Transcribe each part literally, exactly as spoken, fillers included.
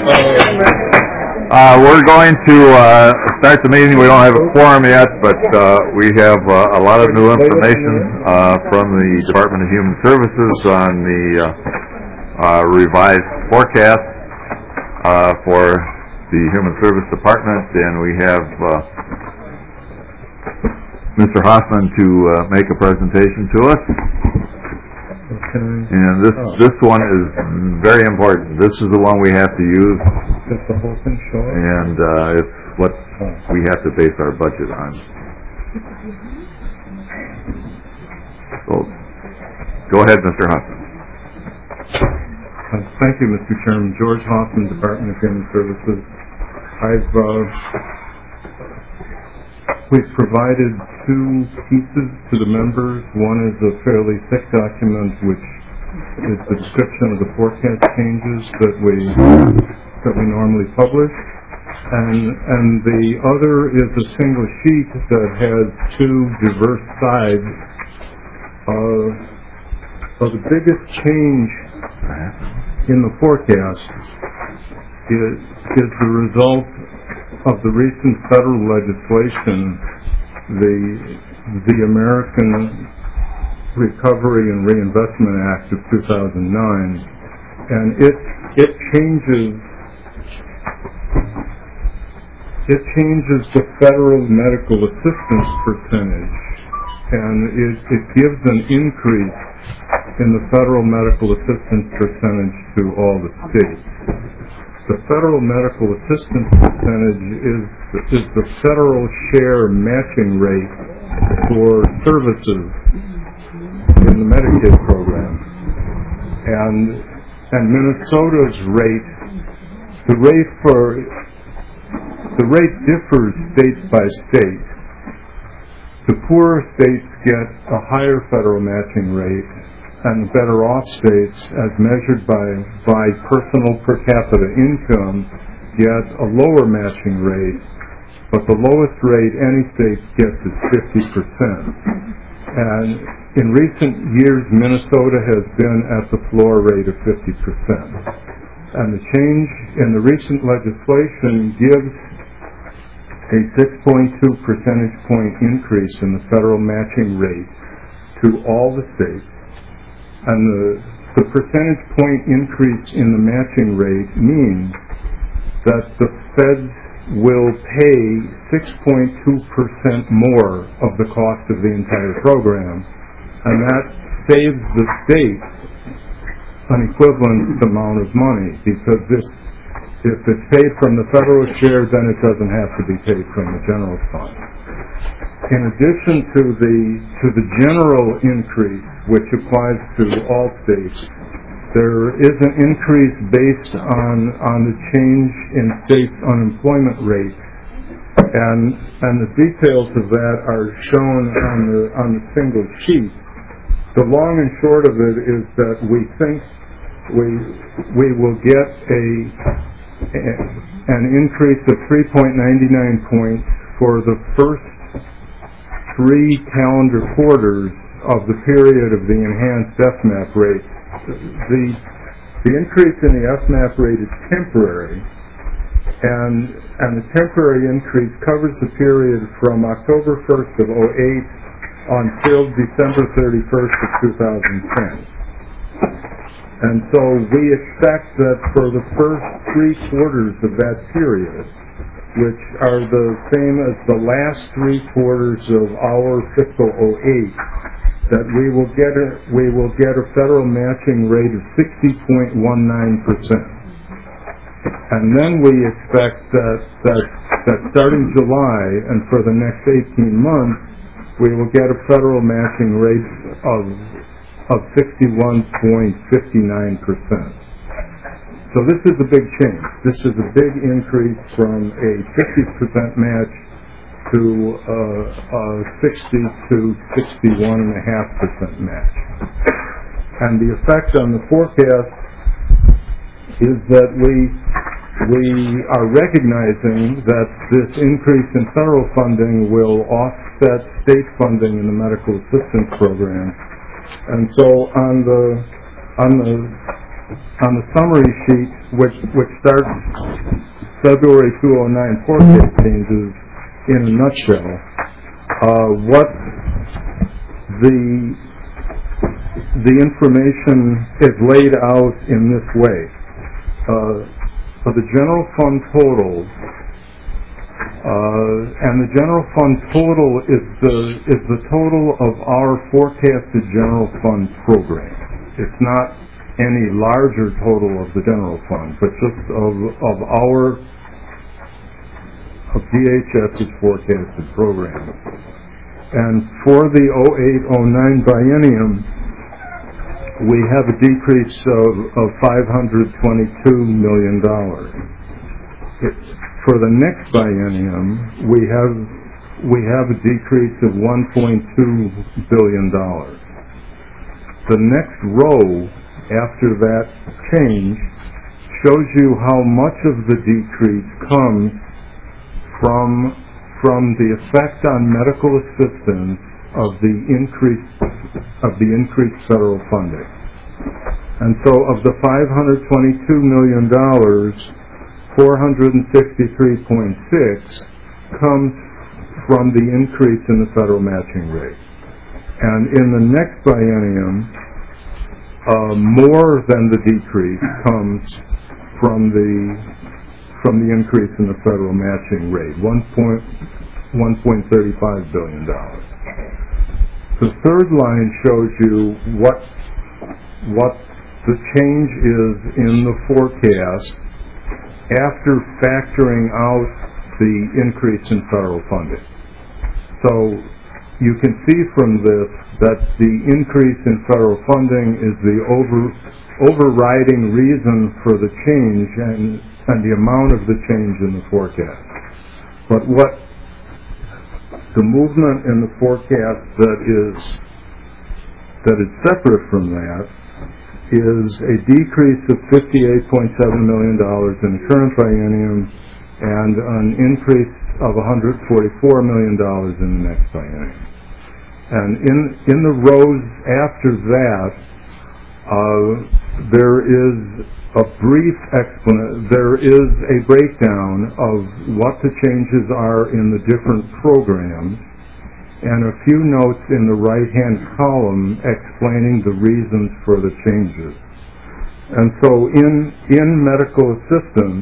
Uh, we're going to uh, start the meeting. We don't have a quorum yet, but uh, we have uh, a lot of new information uh, from the Department of Human Services on the uh, uh, revised forecast uh, for the Human Service Department, and we have uh, Mister Hoffman to uh, make a presentation to us. And this oh. this one is very important. This is the one we have to use. That's the whole thing short? And uh, it's what oh. we have to base our budget on. So, go ahead, Mister Hoffman. Uh, thank you, Mister Chairman. George Hoffman, Department of Human Services. I've uh, we've provided two pieces to the members. One is a fairly thick document, which is the description of the forecast changes that we that we normally publish, and and the other is a single sheet that has two diverse sides. Uh, so the biggest change in the forecast is is the result of the recent federal legislation, the the American Recovery and Reinvestment Act of two thousand nine, and it it changes it changes the federal medical assistance percentage, and it, it gives an increase in the federal medical assistance percentage to all the states. The federal medical assistance percentage is, is the federal share matching rate for services in the Medicaid program. And, and Minnesota's rate, the rate for, the rate differs state by state. The poorer states get a higher federal matching rate, and the better off states, as measured by, by personal per capita income, get a lower matching rate, but the lowest rate any state gets is fifty percent. And in recent years, Minnesota has been at the floor rate of fifty percent. And the change in the recent legislation gives a six point two percentage point increase in the federal matching rate to all the states. And the, the percentage point increase in the matching rate means that the feds will pay six point two percent more of the cost of the entire program, and that saves the state an equivalent amount of money, because this, if it's paid from the federal share, then it doesn't have to be paid from the general fund. In addition to the to the general increase, which applies to all states, there is an increase based on on the change in states' unemployment rates, and and the details of that are shown on the on the single sheet. The long and short of it is that we think we we will get a, a an increase of three point nine nine points for the first three calendar quarters of the period of the enhanced F MAP rate. The, the increase in the F MAP rate is temporary, and, and the temporary increase covers the period from October first of oh eight until December thirty-first of two thousand ten. And so we expect that for the first three quarters of that period, which are the same as the last three quarters of our fiscal oh eight, that we will get a we will get a federal matching rate of sixty point one nine percent, and then we expect that that that starting July and for the next eighteen months, we will get a federal matching rate of of sixty-one point five nine percent. So this is a big change. This is a big increase from a fifty percent match to uh, a sixty to sixty-one point five percent match. And the effect on the forecast is that we we are recognizing that this increase in federal funding will offset state funding in the medical assistance program. And so on the on the on the summary sheet, which which starts February two thousand nine forecast changes in a nutshell, uh, what the the information is laid out in this way. Uh, for the general fund total, uh, and the general fund total is the is the total of our forecasted general fund program. It's not any larger total of the general fund, but just of of our of DHS's forecasted program. And for the oh eight oh nine biennium, we have a decrease of, of five hundred twenty-two million dollars. For the next biennium, we have we have a decrease of one point two billion dollars. The next row after that change shows you how much of the decrease comes from from the effect on medical assistance of the increased of the increased federal funding. And so of the five hundred twenty-two million dollars, four hundred sixty-three point six comes from the increase in the federal matching rate. And in the next biennium, uh, more than the decrease comes from the from the increase in the federal matching rate, one point three five billion dollars. The third line shows you what what the change is in the forecast after factoring out the increase in federal funding. So you can see from this that the increase in federal funding is the over, overriding reason for the change and, and the amount of the change in the forecast. But what the movement in the forecast that is that is separate from that is a decrease of fifty-eight point seven million dollars in the current biennium and an increase of one hundred forty-four million dollars in the next biennium. And in in the rows after that, uh, there is a brief explanation. There is a breakdown of what the changes are in the different programs, and a few notes in the right-hand column explaining the reasons for the changes. And so in, in medical assistance,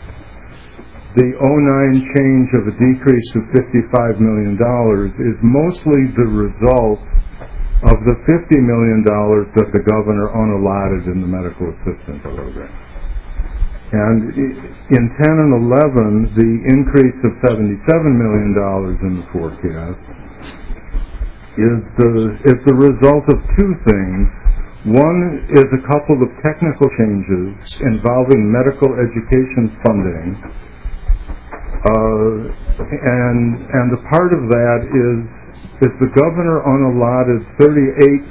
the oh nine change of a decrease of fifty-five million dollars is mostly the result of the fifty million dollars that the governor unallotted in the medical assistance program. And in ten and eleven, the increase of seventy-seven million dollars in the forecast is the, is the result of two things. One is a couple of technical changes involving medical education funding, uh, and and the part of that is is the governor unallotted thirty-eight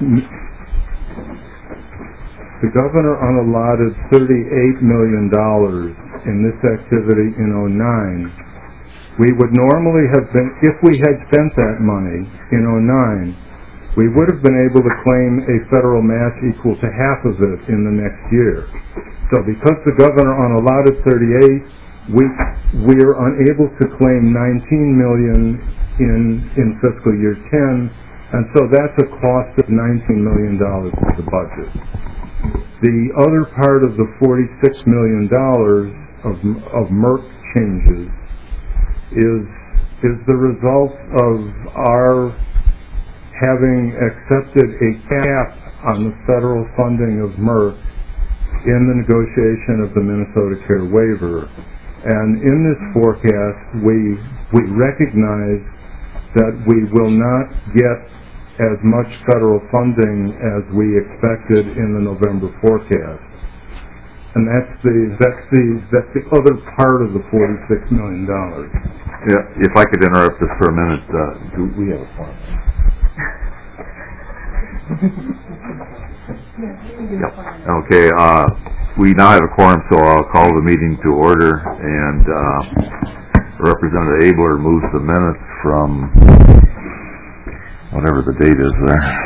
the governor unallotted thirty-eight million dollars in this activity in oh nine. We would normally have been, if we had spent that money in oh nine, we would have been able to claim a federal match equal to half of it in the next year. So because the governor unallotted thirty-eight, we we are unable to claim nineteen million in in fiscal year ten, and so that's a cost of nineteen million dollars to the budget. The other part of the forty-six million dollars of of Merck changes is is the result of our having accepted a cap on the federal funding of Merck in the negotiation of the Minnesota Care Waiver. And in this forecast, we we recognize that we will not get as much federal funding as we expected in the November forecast. And that's the that's the that's the other part of the forty-six million dollars. Yeah, if I could interrupt this for a minute, uh, do we have a point? Yeah. Okay. Uh, we now have a quorum, so I'll call the meeting to order. And uh, Representative Abler moves the minutes from whatever the date is there.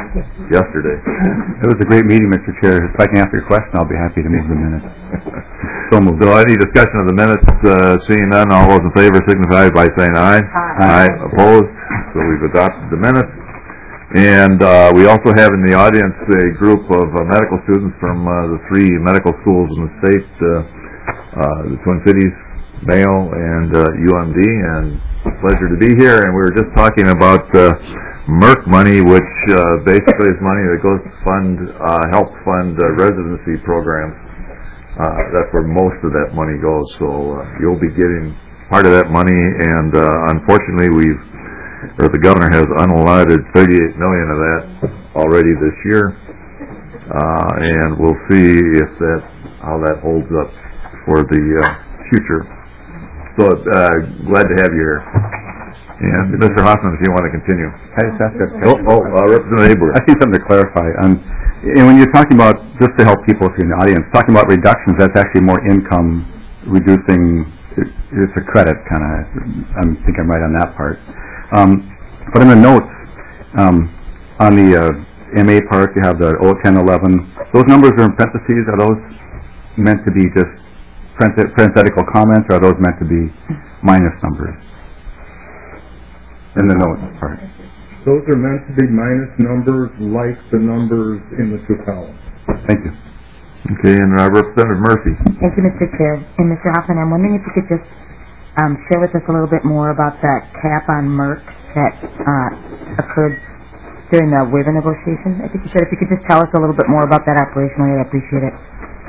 yesterday. It was a great meeting, Mister Chair. If I can answer your question, I'll be happy to move the minutes. So moved. So any discussion of the minutes? Uh, seeing none, all those in favor signify by saying aye. Aye. Aye. Opposed? So we've adopted the minutes. And uh, we also have in the audience a group of uh, medical students from uh, the three medical schools in the state, uh, uh, the Twin Cities, Mayo, and uh, U M D, and it's a pleasure to be here. And we were just talking about uh, Merck money, which uh, basically is money that goes to fund, uh, help fund uh, residency programs. Uh, that's where most of that money goes. So uh, you'll be getting part of that money, and uh, unfortunately we've or the governor has unallotted thirty-eight million dollars of that already this year, uh, and we'll see if that how that holds up for the uh, future. So uh, glad to have you here. And Mister Hoffman, if you want to continue. I just asked that. Oh, oh uh, Representative Haber. I see something to clarify. Um, and when you're talking about, just to help people in the audience, talking about reductions, that's actually more income reducing. It, it's a credit kind of. I think I'm right on that part. Um, but in the notes, um, on the uh, M A part, you have the oh ten eleven. Those numbers are in parentheses. Are those meant to be just parenthetical comments, or are those meant to be minus numbers? In the notes part. Those are meant to be minus numbers, like the numbers in the two columns. Thank you. Okay, and uh, Representative Murphy. Thank you, Mister Chair. And Mister Hoffman, I'm wondering if you could just Um, share with us a little bit more about that cap on Merck that uh, occurred during the waiver negotiation. I think you said if you could just tell us a little bit more about that operationally, I'd appreciate it.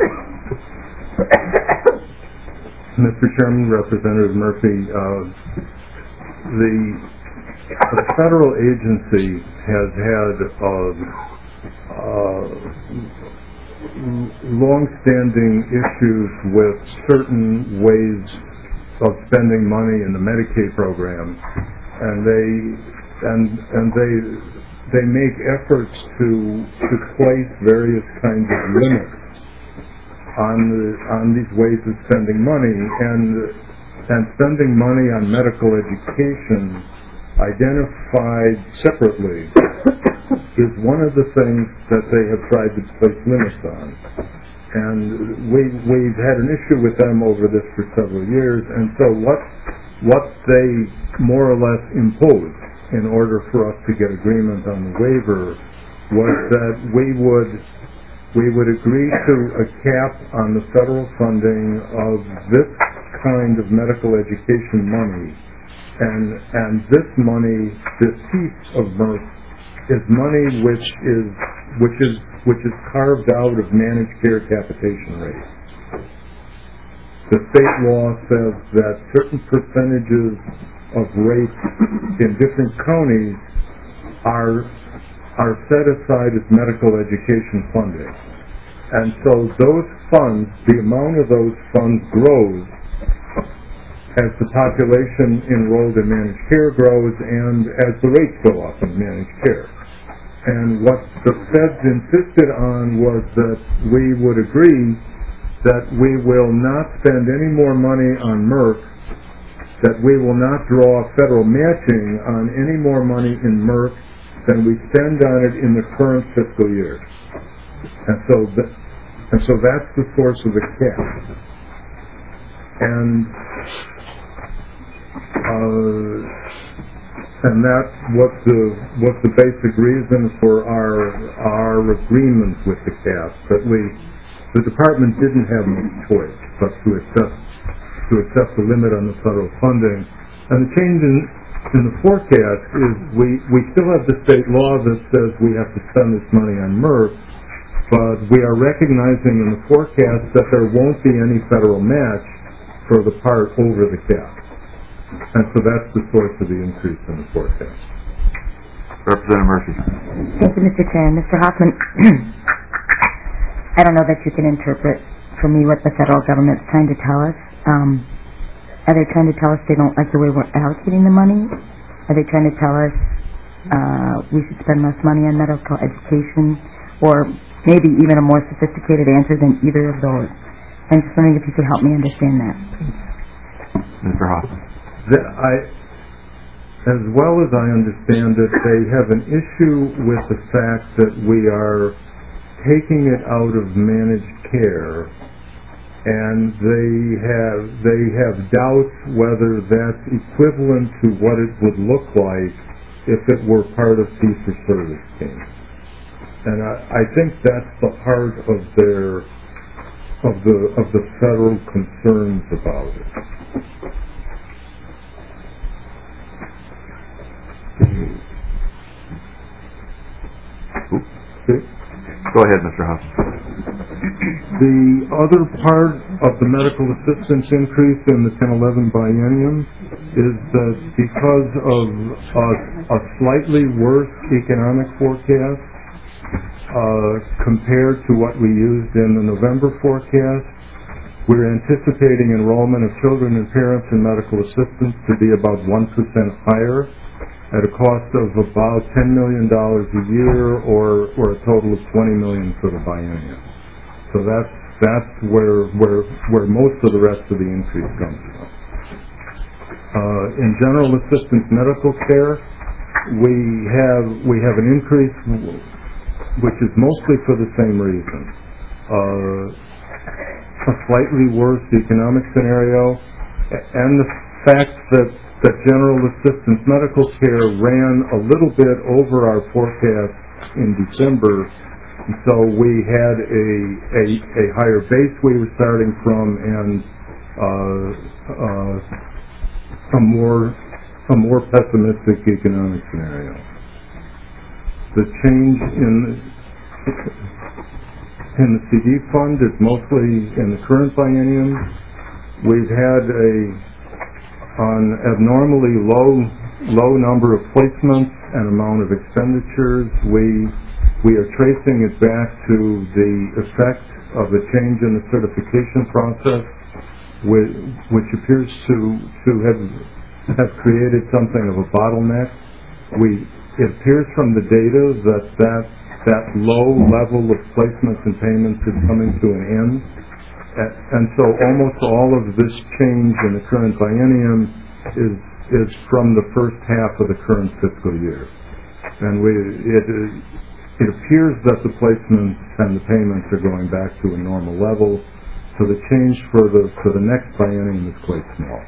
Mister Chairman, Representative Murphy, uh, the, the federal agency has had uh, uh, long-standing issues with certain ways of spending money in the Medicaid program, and they and and they they make efforts to to place various kinds of limits on the on these ways of spending money, and and spending money on medical education identified separately is one of the things that they have tried to place limits on. And we, we've had an issue with them over this for several years, and so what what they more or less imposed in order for us to get agreement on the waiver was that we would we would agree to a cap on the federal funding of this kind of medical education money, and and this money, this piece of Merck, is money which is which is which is carved out of managed care capitation rates. The state law says that certain percentages of rates in different counties are are set aside as medical education funding. And so those funds, the amount of those funds grows as the population enrolled in managed care grows and as the rates go up in managed care. And what the feds insisted on was that we would agree that we will not spend any more money on Merck, that we will not draw federal matching on any more money in Merck than we spend on it in the current fiscal year. And so, th- and so that's the source of the cap. And uh, And that's what the what the basic reason for our our agreement with the cap. That we, the department didn't have much choice but to accept to accept the limit on the federal funding. And the change in in the forecast is we we still have the state law that says we have to spend this money on Merck, but we are recognizing in the forecast that there won't be any federal match for the part over the cap. And so that's the source of the increase in the forecast. Representative Murphy. Thank you, Mister Chair. Mister Hoffman, I don't know that you can interpret for me what the federal government's trying to tell us. Um, are they trying to tell us they don't like the way we're allocating the money? Are they trying to tell us uh, we should spend less money on medical education? Or maybe even a more sophisticated answer than either of those? I'm just wondering if you could help me understand that, please. Mister Hoffman. The, I, as well as I understand it, they have an issue with the fact that we are taking it out of managed care, and they have they have doubts whether that's equivalent to what it would look like if it were part of fee-for-service scheme. And I, I think that's the heart of their of the of the federal concerns about it. Okay. Go ahead, Mister Hoffman. The other part of the medical assistance increase in the ten eleven biennium is that because of a, a slightly worse economic forecast uh, compared to what we used in the November forecast, we're anticipating enrollment of children and parents in medical assistance to be about one percent higher, at a cost of about ten million dollars a year, or, or a total of twenty million dollars for the biennium. So that's, that's where, where, where most of the rest of the increase comes from. Uh, in general assistance medical care, we have, we have an increase which is mostly for the same reason. Uh, a slightly worse economic scenario, and the fact that that general assistance medical care ran a little bit over our forecast in December, and so we had a, a, a higher base we were starting from, and uh, uh, a more a more pessimistic economic scenario. The change in in the C D fund is mostly in the current biennium. We've had a on abnormally low low number of placements and amount of expenditures. We we are tracing it back to the effect of the change in the certification process, which, which appears to to have have created something of a bottleneck. We it appears from the data that that that low level of placements and payments is coming to an end. And so almost all of this change in the current biennium is is from the first half of the current fiscal year. And we it, it appears that the placements and the payments are going back to a normal level, so the change for the for the next biennium is quite small.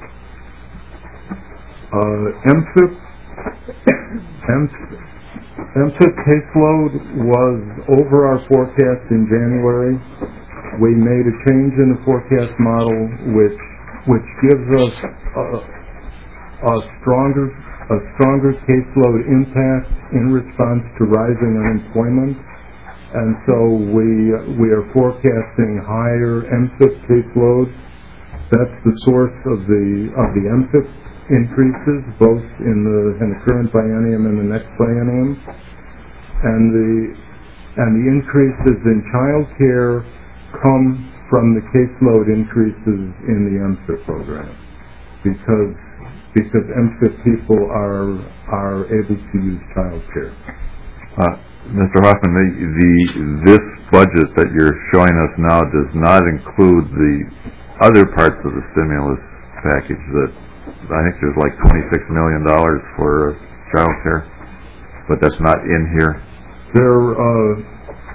Uh, M F I P M F I P caseload was over our forecast in January. We made a change in the forecast model, which which gives us a, a stronger a stronger caseload impact in response to rising unemployment, and so we we are forecasting higher M F I P caseload. That's the source of the of the M F I P increases, both in the in the current biennium and the next biennium, and the and the increases in child care come from the caseload increases in the M F I P program, because because M F I P people are are able to use child care. Uh, Mister Hoffman, the, the this budget that you're showing us now does not include the other parts of the stimulus package. That I think there's like twenty-six million dollars for child care, but that's not in here. There. Uh,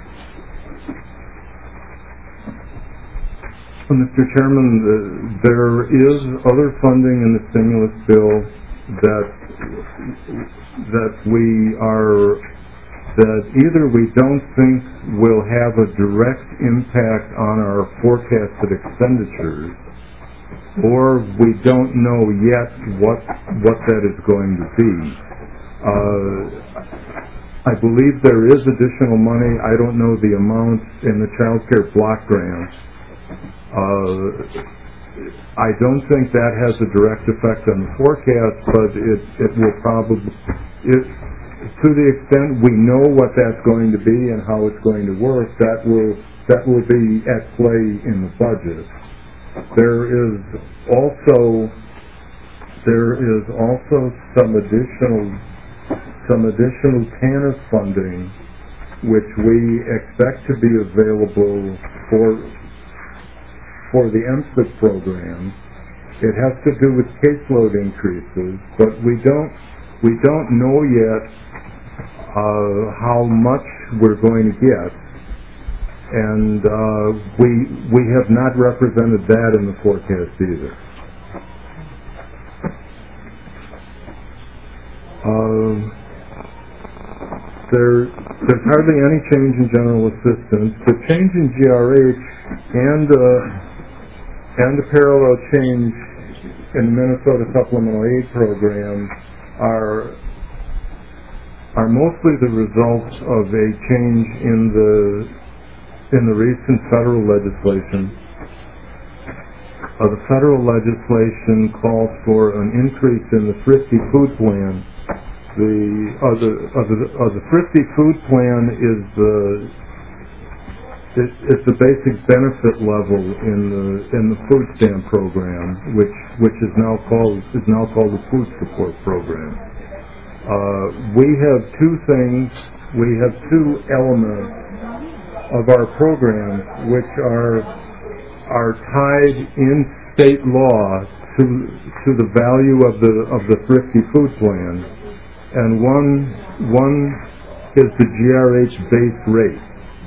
Mister Chairman, uh, there is other funding in the stimulus bill that that we are that either we don't think will have a direct impact on our forecasted expenditures, or we don't know yet what what that is going to be. Uh, I believe there is additional money. I don't know the amount in the child care block grant. Uh, I don't think that has a direct effect on the forecast, but it, it will probably, it, to the extent we know what that's going to be and how it's going to work, that will that will be at play in the budget. There is also there is also some additional some additional TANF funding, which we expect to be available for. for the M F I P program, it has to do with caseload increases, but we don't we don't know yet uh, how much we're going to get, and uh, we we have not represented that in the forecast either. Uh, there there's hardly any change in general assistance. The change in G R H and uh, and the parallel change in the Minnesota Supplemental Aid Program are are mostly the results of a change in the in the recent federal legislation. Uh, the federal legislation calls for an increase in the Thrifty Food Plan. The uh, the, uh, the, uh, the Thrifty Food Plan is the it, it's the basic benefit level in the in the food stamp program, which which is now called is now called the Food Support Program. Uh, we have two things. We have two elements of our program which are are tied in state law to to the value of the of the Thrifty Food Plan, and one one is the G R H base rate.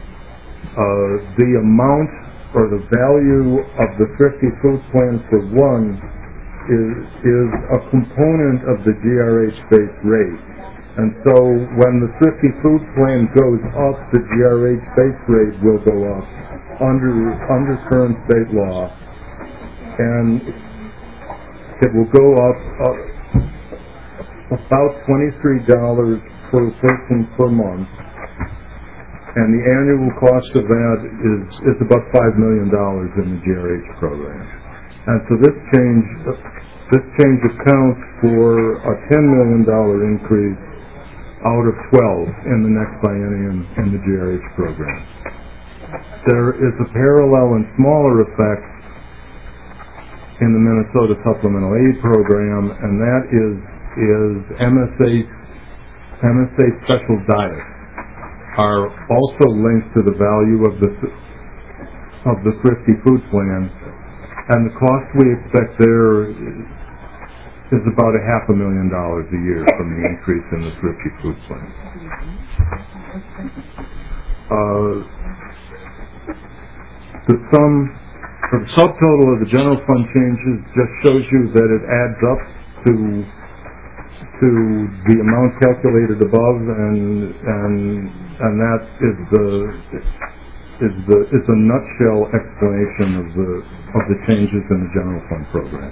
Uh, the amount or the value of the Thrifty Food Plan for one is is a component of the G R H base rate. And so when the Thrifty Food Plan goes up, the G R H base rate will go up under under current state law, and it will go up uh, about twenty-three dollars per person per month, and the annual cost of that is is about five million dollars in the G R H program. And so this change this change accounts for a ten million dollars increase out of twelve in the next biennium in the G R H program. There is a parallel and smaller effect in the Minnesota Supplemental Aid Program, and that is is M S A M S A special diets are also linked to the value of the of the Thrifty Food Plan, and the cost we expect there is about a half a million dollars a year from the increase in the Thrifty Food Plan. Uh, the sum, or the subtotal of the general fund changes just shows you that it adds up to to the amount calculated above, and and and that is the is the is a nutshell explanation of the of the changes in the general fund program.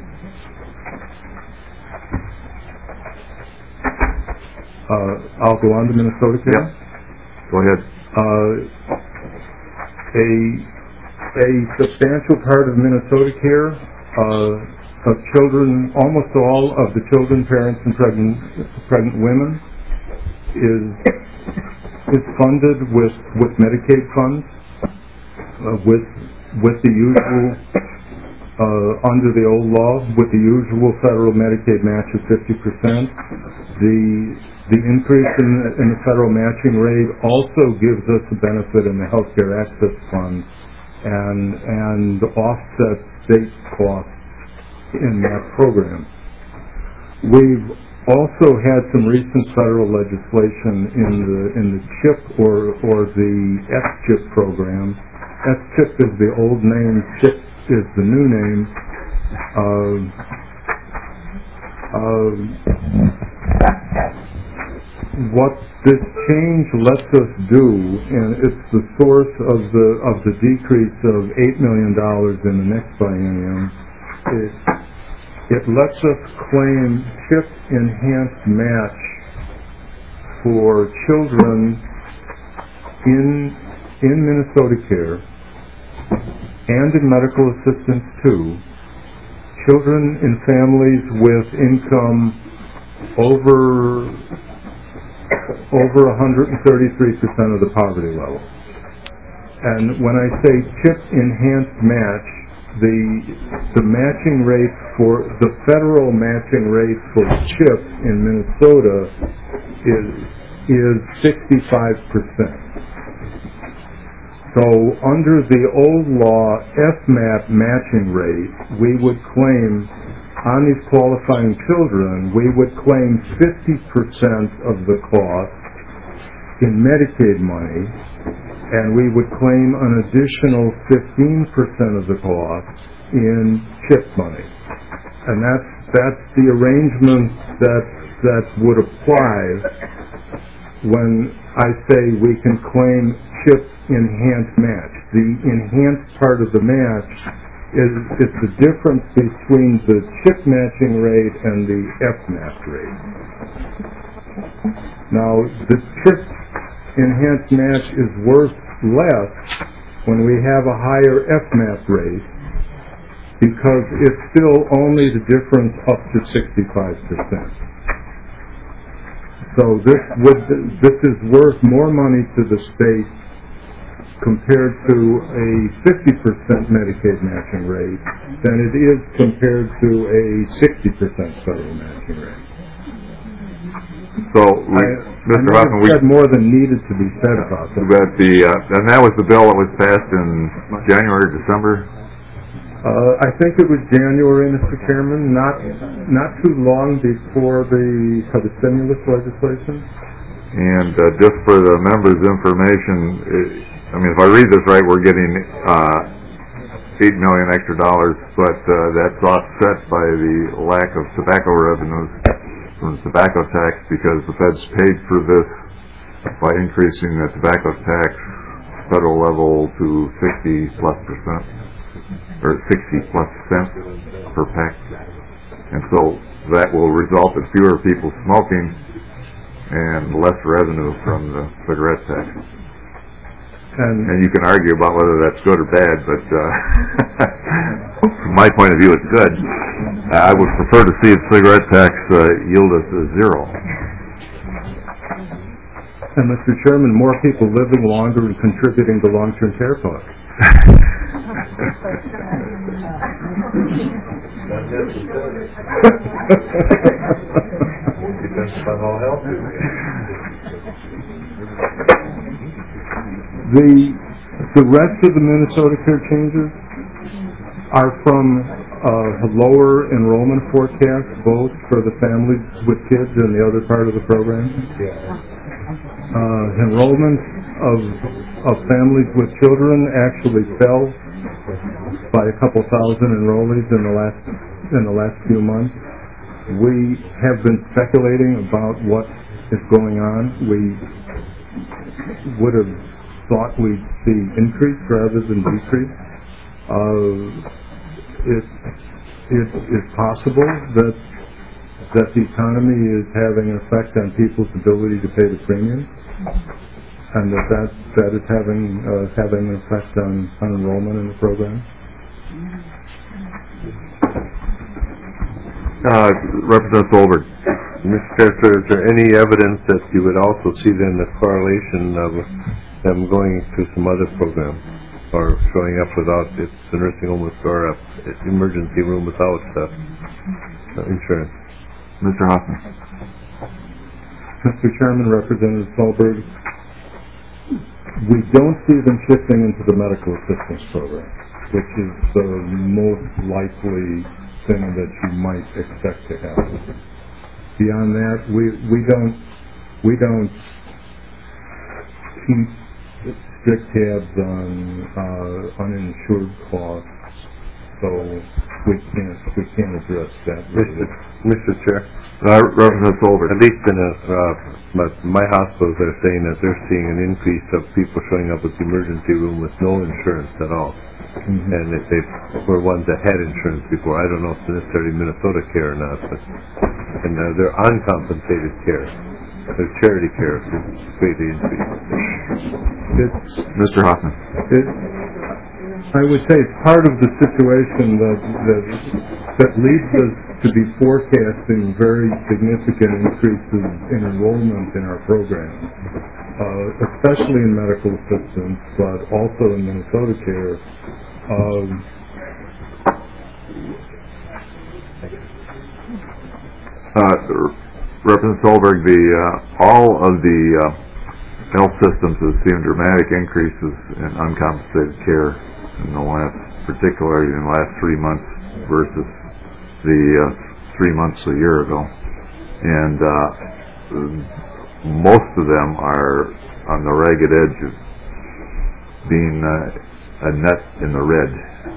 Uh, I'll go on to Minnesota Care. Yeah. Go ahead. Uh, a a substantial part of Minnesota Care uh, of children, almost all of the children, parents, and pregnant pregnant women, is is funded with with Medicaid funds, uh, with with the usual uh, under the old law, with the usual federal Medicaid match of fifty percent. The The increase in the, in the federal matching rate also gives us a benefit in the Healthcare Access Fund and and offsets state costs in that program. We've also had some recent federal legislation in the in the CHIP or or the S CHIP program. S CHIP is the old name, CHIP is the new name. Uh, uh, What this change lets us do, and it's the source of the of the decrease of eight million dollars in the next biennium, it, it lets us claim CHIP enhanced match for children in in Minnesota Care and in medical assistance too, children in families with income over over one hundred thirty-three percent of the poverty level. And when I say CHIP enhanced match, the the matching rate for the federal matching rate for CHIP in Minnesota is is sixty-five percent. So under the old law F MAP matching rate, we would claim on these qualifying children, we would claim fifty percent of the cost in Medicaid money, and we would claim an additional fifteen percent of the cost in CHIP money. And that's, that's the arrangement that, that would apply when I say we can claim CHIP enhanced match. The enhanced part of the match is, is the difference between the CHIP matching rate and the F MAP rate. Now, the CHIP enhanced match is worth less when we have a higher F MAP rate, because it's still only the difference up to sixty-five percent. So this would this is worth more money to the state compared to a fifty percent Medicaid matching rate than it is compared to a sixty percent federal matching rate. So, we, I, Mister I Hoffman, we said more than needed to be said about that. But the uh, and that was the bill that was passed in January or December. Uh, I think it was January, Mister Chairman, not not too long before the for the stimulus legislation. And uh, just for the members' information, it, I mean, if I read this right, we're getting uh, eight million extra dollars, but uh, that's offset by the lack of tobacco revenues from the tobacco tax, because the feds paid for this by increasing the tobacco tax federal level to sixty plus percent, or sixty plus cents per pack. And so that will result in fewer people smoking and less revenue from the cigarette tax. And, and you can argue about whether that's good or bad, but uh, from my point of view, it's good. I would prefer to see the cigarette tax uh, yield us a zero. and Mister Chairman, more people living longer and contributing to long-term care costs. Depends on how healthy. The the rest of the Minnesota Care changes are from uh, a lower enrollment forecast, both for the families with kids and the other part of the program. Uh, enrollment of of families with children actually fell by a couple thousand enrollees in the last in the last few months. We have been speculating about what is going on. We would have thought we'd see increase rather than decrease. Uh, it, it is possible that that the economy is having an effect on people's ability to pay the premium, and that that, that is having uh, having an effect on, on enrollment in the program. Uh, Representative Solberg. Mister Chair, is there any evidence that you would also see then the correlation of them going to some other program, or showing up without it's the nursing home with, or a emergency room without uh, insurance? Mister Hoffman. Mister Chairman, Representative Solberg, we don't see them shifting into the medical assistance program, which is the most likely thing that you might expect to happen. Beyond that, we we don't we don't keep strict tabs on uh, uninsured costs, so we can't we can't address that. Mister Mister Chair, Uh, Representative Solberg. at least in a, uh, my, my hospitals, they're saying that they're seeing an increase of people showing up at the emergency room with no insurance at all. Mm-hmm. And if they were ones that had insurance before, I don't know if it's necessarily Minnesota Care or not, but and uh, they're uncompensated care. Their charity care is greatly increased. It's, Mister Hoffman. it, I would say it's part of the situation that that, that leads us to be forecasting very significant increases in enrollment in our program, uh, especially in medical assistance, but also in Minnesota Care. Um, Uh, Representative Solberg, the uh, all of the uh, health systems have seen dramatic increases in uncompensated care in the last, particularly in the last three months versus the uh, three months a year ago, and uh, most of them are on the ragged edge of being uh, a net in the red.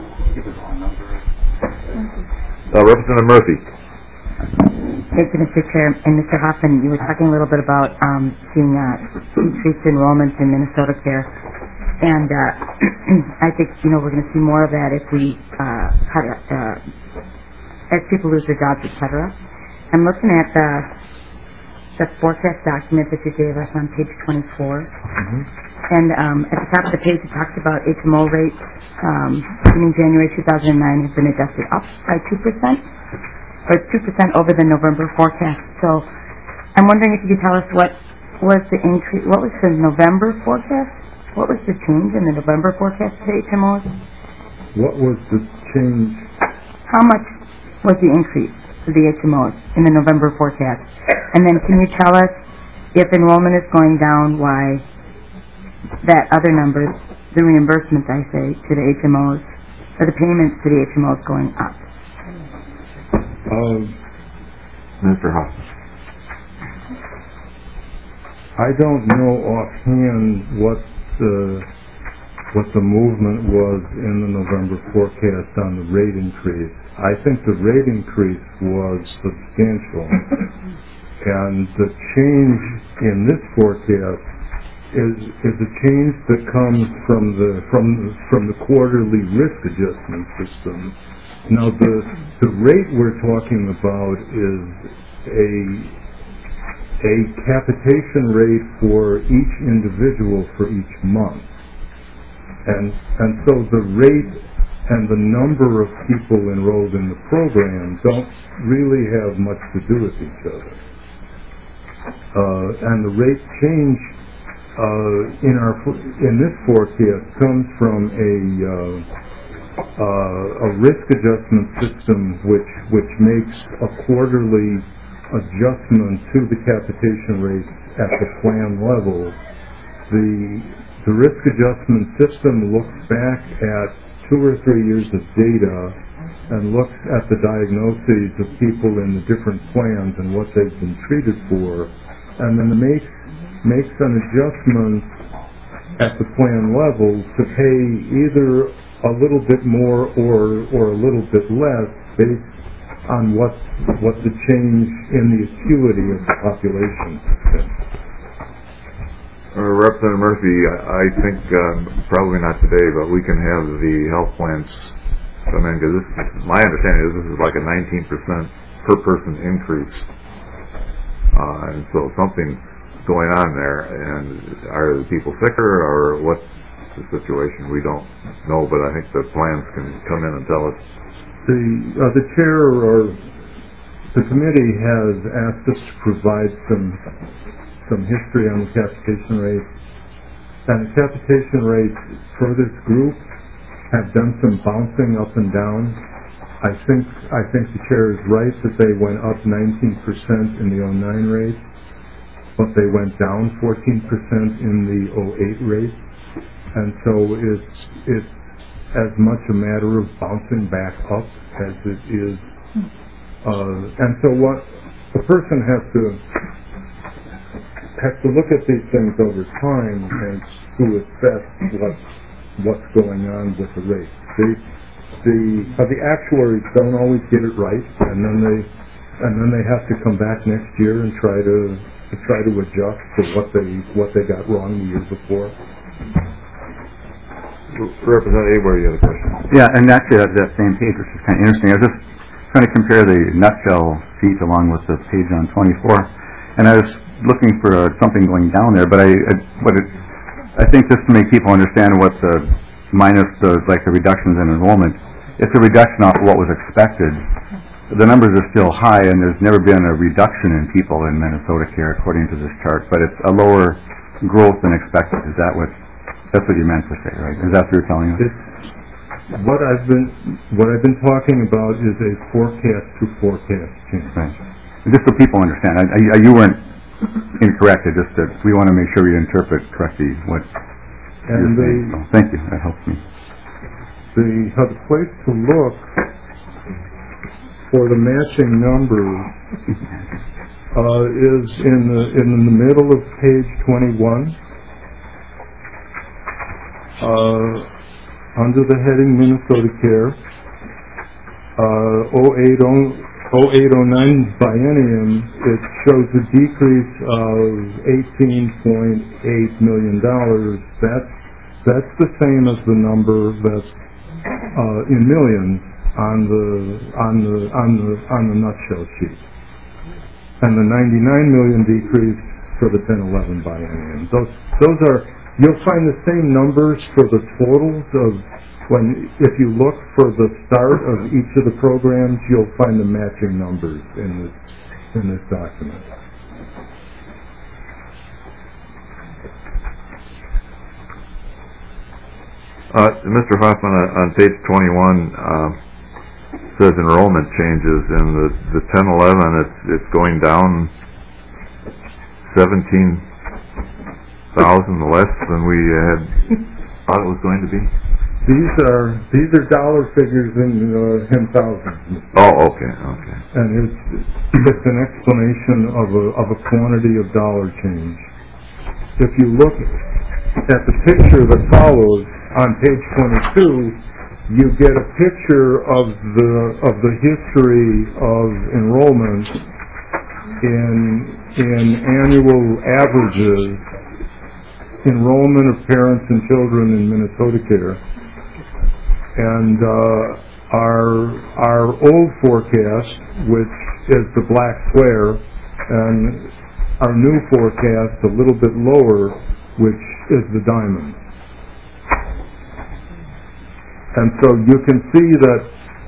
Uh, Representative Murphy. Thank you, Mister Chair. And Mister Hoffman, you were talking a little bit about um, seeing uh, increased enrollment in Minnesota Care. And uh, I think, you know, we're going to see more of that if we, uh, cut, uh, as people lose their jobs, et cetera. I'm looking at the, the forecast document that you gave us on page twenty-four. Mm-hmm. And um, at the top of the page, it talks about H M O rates um, beginning January two thousand nine have been adjusted up by two percent, or two percent over the November forecast. So I'm wondering if you could tell us what was the increase, what was the November forecast? What was the change in the November forecast for H M Os? What was the change? How much was the increase for the H M Os in the November forecast? And then can you tell us if enrollment is going down, why that other number, the reimbursements, I say, to the H M Os, or the payments to the H M Os going up? Uh, Mister Hoffman. I don't know offhand what the what the movement was in the November forecast on the rate increase. I think the rate increase was substantial, and the change in this forecast is is a change that comes from the from from the quarterly risk adjustment system. Now the the rate we're talking about is a a capitation rate for each individual for each month. And and so the rate and the number of people enrolled in the program don't really have much to do with each other. Uh, and the rate change uh, in our in this forecast comes from a uh, uh, a risk adjustment system which which makes a quarterly adjustment to the capitation rate at the plan level. The the risk adjustment system looks back at two or three years of data and looks at the diagnoses of people in the different plans and what they've been treated for, and then makes makes an adjustment at the plan level to pay either a little bit more or or a little bit less based on what what the change in the acuity of the population is. Uh, Representative Murphy, I, I think um, probably not today, but we can have the health plans come in, because my understanding is this is like a nineteen percent per person increase, uh, and so something's going on there. And are the people sicker, or what's the situation? We don't know, but I think the plans can come in and tell us. The uh, the chair or the committee has asked us to provide some some history on the capitation rate, and the capitation rate for this group have done some bouncing up and down. I think I think the chair is right that they went up nineteen percent in the oh nine rate, but they went down fourteen percent in the oh eight rate, and so it's it's as much a matter of bouncing back up as it is. Uh, and so what a person has to has to look at these things over time and to assess what what's going on with the rate. The the uh, the actuaries don't always get it right, and then they and then they have to come back next year and try to, to try to adjust to what they what they got wrong the year before. Representative Abear, you had a question. Yeah, and actually that, that same page, which is kind of interesting. I was just trying to compare the nutshell sheet along with the page on twenty-four, and I was looking for uh, something going down there, but I, I what it, I think just to make people understand what the minus the like the reductions in enrollment, it's a reduction off what was expected. The numbers are still high, and there's never been a reduction in people in Minnesota Care according to this chart, but it's a lower growth than expected. Is that what? That's what you meant to say, right? Is that what you're telling us? It's, what I've been what I've been talking about is a forecast to forecast change. Right. Just so people understand, I, I, you weren't incorrect. It just that we want to make sure we interpret correctly what and you're the, saying. So, thank you. That helps me. The uh, the place to look for the matching numbers uh, is in the in the middle of page twenty-one, uh, under the heading Minnesota Care, uh, oh eight oh nine biennium. It shows a decrease of eighteen point eight million dollars. That's that's the same as the number that's uh, in millions on the on the on the on the nutshell sheet, and the ninety-nine million decrease for the ten eleven biennium. Those those are, you'll find the same numbers for the totals of when if you look for the start of each of the programs, you'll find the matching numbers in this in this document. Uh, Mister Hoffman, uh, on page twenty-one, uh, says enrollment changes, and the, the ten eleven, it's, it's going down seventeen thousand less than we had thought it was going to be. These are these are dollar figures in uh, ten thousands. Oh, okay, okay. And it's, it's an explanation of a of a quantity of dollar change. If you look at the picture that follows on page twenty-two, you get a picture of the of the history of enrollment in in annual averages, enrollment of parents and children in Minnesota Care, and uh, our our old forecast, which is the black square, and our new forecast a little bit lower, which is the diamond. And so you can see that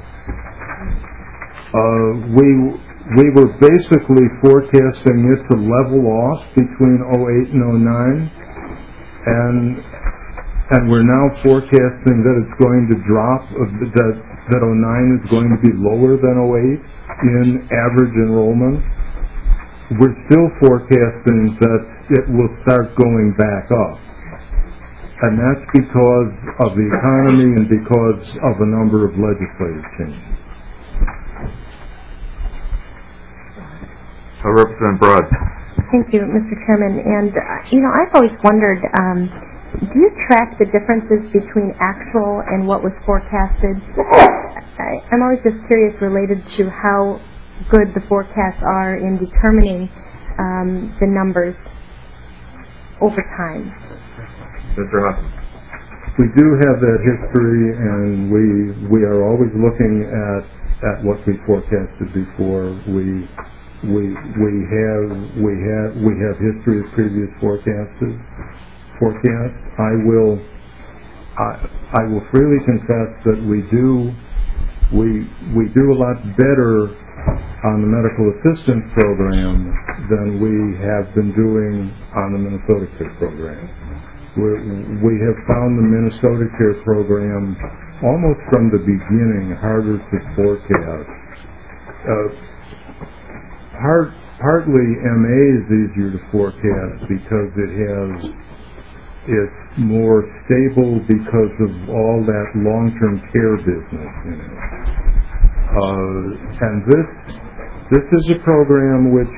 uh, we we were basically forecasting it to level off between oh eight and oh nine, and and we're now forecasting that it's going to drop, uh, that that oh nine is going to be lower than oh eight in average enrollment. We're still forecasting that it will start going back up. And that's because of the economy and because of a number of legislative changes. Uh, Representative Broad. Thank you, Mister Chairman. And, uh, you know, I've always wondered, um, do you track the differences between actual and what was forecasted? I, I'm always just curious related to how good the forecasts are in determining um, the numbers over time. Mister Hoffman. We do have that history, and we we are always looking at at what we forecasted before. We we we have we have we have history of previous forecasts. Forecasts. I will I I will freely confess that we do we we do a lot better on the medical assistance program than we have been doing on the Minnesota Care program. We're, we have found the Minnesota Care program almost from the beginning harder to forecast. Uh, part, partly M A is easier to forecast because it has it's more stable because of all that long-term care business in it. Uh, and this this is a program which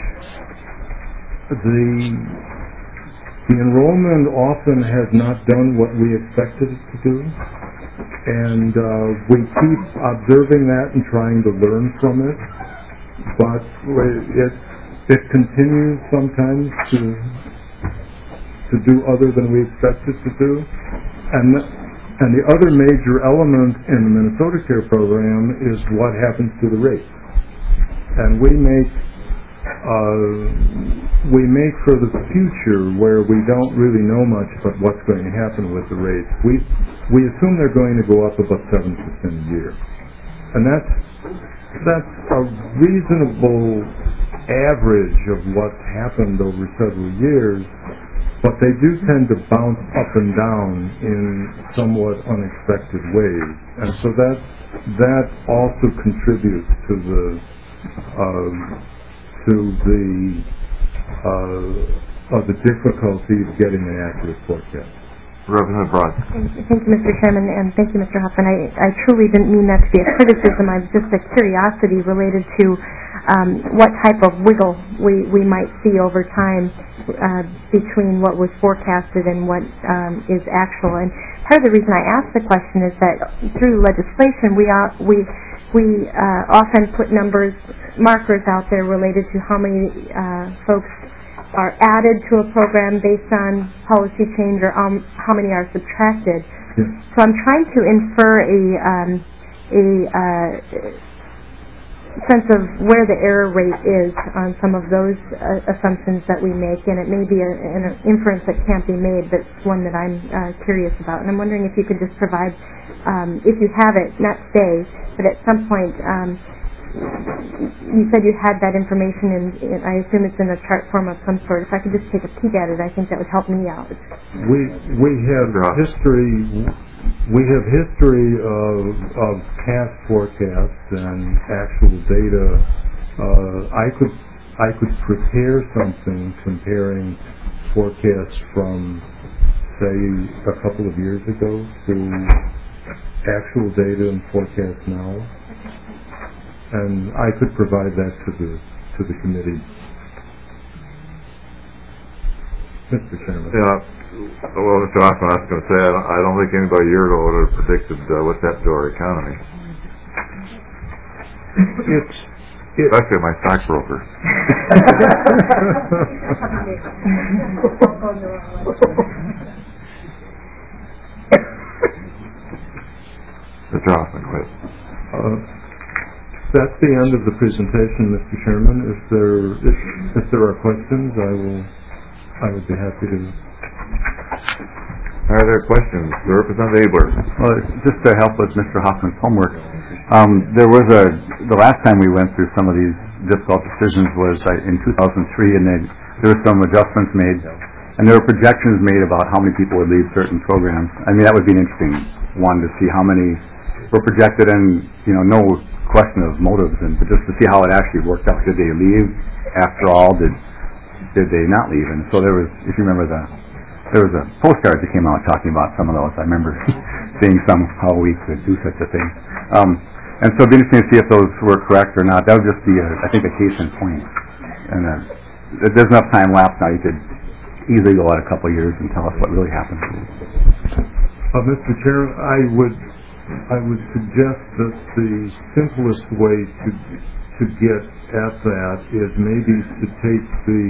the The enrollment often has not done what we expected it to do, and uh, we keep observing that and trying to learn from it, but it it continues sometimes to to do other than we expect it to do. And the, and the other major element in the Minnesota Care program is what happens to the rates. And we make Uh, we make for the future where we don't really know much about what's going to happen with the rates. We we assume they're going to go up about seven percent a year, and that's that's a reasonable average of what's happened over several years. But they do tend to bounce up and down in somewhat unexpected ways, and so that that also contributes to the uh, to the uh, of the difficulty of getting an accurate forecast. Representative Broad. Thank you, Mister Chairman, and thank you, Mister Hoffman. I, I truly didn't mean that to be a criticism. I was just a curiosity related to um, what type of wiggle we, we might see over time uh, between what was forecasted and what um, is actual. And part of the reason I asked the question is that through legislation, we are, we we uh, often put numbers, markers out there related to how many uh, folks are added to a program based on policy change, or um, how many are subtracted. Yes. So I'm trying to infer a um, a uh, sense of where the error rate is on some of those uh, assumptions that we make, and it may be a, an inference that can't be made, but it's one that I'm uh, curious about. And I'm wondering if you could just provide, um, if you have it, not today, but at some point. Um, You said you had that information, and, and I assume it's in a chart form of some sort. If I could just take a peek at it, I think that would help me out. We we have history. We have history of of past forecasts and actual data. Uh, I could I could prepare something comparing forecasts from, say, a couple of years ago to actual data and forecasts now. And I could provide that to the to the committee. Mister Chairman. Yeah, well, Mister Hoffman, I was going to say, I don't, I don't think anybody a year ago would have predicted uh, what's happened to our economy. It's it, Especially my stockbroker. Mister Hoffman, quit. uh, That's the end of the presentation, Mister Chairman. If there if, if there are questions, I will I would be happy to. Are there questions? Representative Abler. Well, just to help with Mister Hoffman's homework, um, there was a the last time we went through some of these difficult decisions was uh, in two thousand three, and then there were some adjustments made, and there were projections made about how many people would leave certain programs. I mean, that would be an interesting one to see how many were projected, and you know, no question of motives, and but just to see how it actually worked out. Did they leave after all? Did did they not leave? And so there was, if you remember, the there was a postcard that came out talking about some of those. I remember seeing some how we could do such a thing. Um, and so it'd be interesting to see if those were correct or not. That would just be, a, I think, a case in point. And uh, there's enough time lapse now. You could easily go out a couple of years and tell us what really happened. Uh, Mister Chair, I would. I would suggest that the simplest way to to get at that is maybe to take the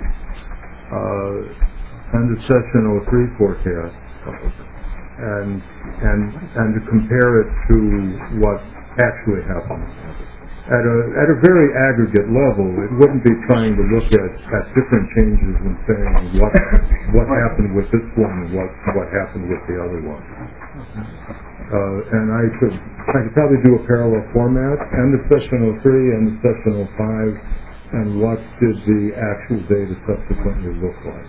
uh, end of session oh three forecast and and and to compare it to what actually happened. At a at a very aggregate level, it wouldn't be trying to look at, at different changes and saying what what happened with this one and what what happened with the other one. Uh, and I could I could probably do a parallel format, end of session oh three, end of session oh five, and what did the actual data subsequently look like.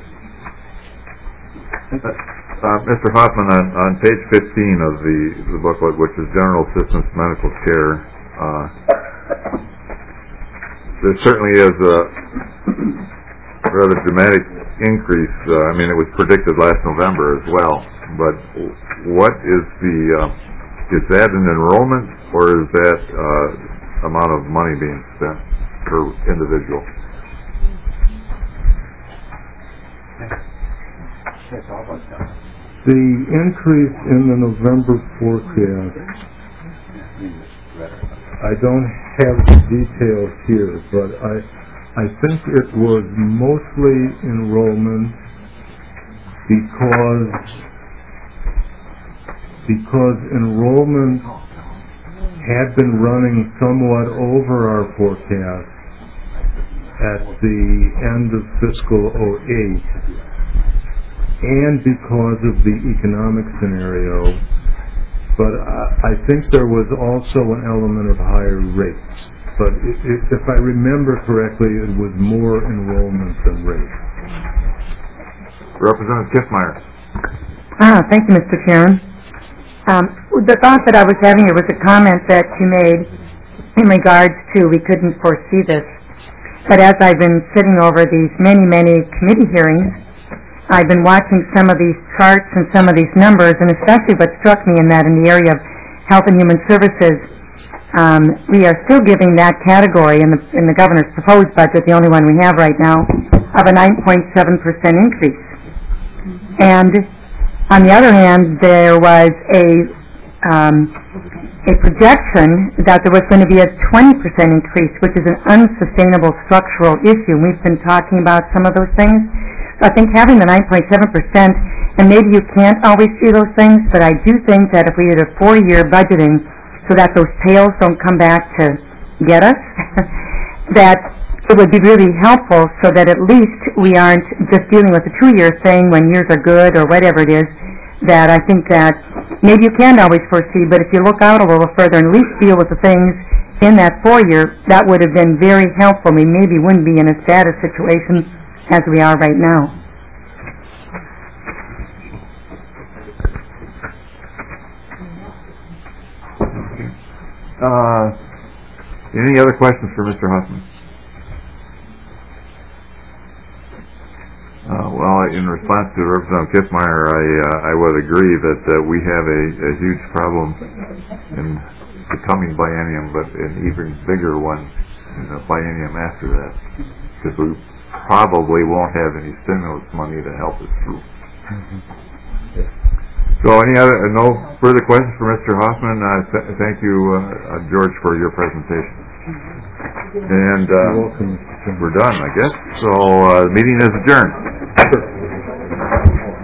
Uh, Mister Hoffman, on, on page fifteen of the, the booklet, which is General Assistance Medical Care, uh, there certainly is a rather dramatic increase. Uh, I mean, it was predicted last November as well. But what is the, uh, is that an enrollment, or is that uh, amount of money being spent per individual? The increase in the November forecast, I don't have the details here, but I, I think it was mostly enrollment because because enrollment had been running somewhat over our forecast at the end of fiscal oh eight, and because of the economic scenario, but I, I think there was also an element of higher rates. But it, it, if I remember correctly, it was more enrollment than rates. Representative Kiffmeyer. Ah, thank you, Mister Chairman. Um, the thought that I was having here was a comment that you made in regards to we couldn't foresee this. But as I've been sitting over these many, many committee hearings, I've been watching some of these charts and some of these numbers, and especially what struck me in that in the area of Health and Human Services, um, we are still giving that category in the, in the governor's proposed budget, the only one we have right now, of a nine point seven percent increase. And on the other hand, there was a um, a projection that there was going to be a twenty percent increase, which is an unsustainable structural issue. We've been talking about some of those things. I think having the nine point seven percent, and maybe you can't always see those things, but I do think that if we did a four-year budgeting so that those tails don't come back to get us, that it would be really helpful so that at least we aren't just dealing with a two-year thing when years are good or whatever it is, that I think that maybe you can't always foresee, but if you look out a little further and at least deal with the things in that four-year, that would have been very helpful. We maybe wouldn't be in as bad a situation as we are right now. Uh, any other questions for Mister Huffman? Uh, well, in response to Representative Kiffmeyer, I uh, I would agree that uh, we have a, a huge problem in the coming biennium, but an even bigger one in the biennium after that, because we probably won't have any stimulus money to help us through. So, any other uh, no further questions for Mister Hoffman? Uh, th- thank you, uh, uh, George, for your presentation. And uh, You're welcome. we're done, I guess. So, uh, the meeting is adjourned.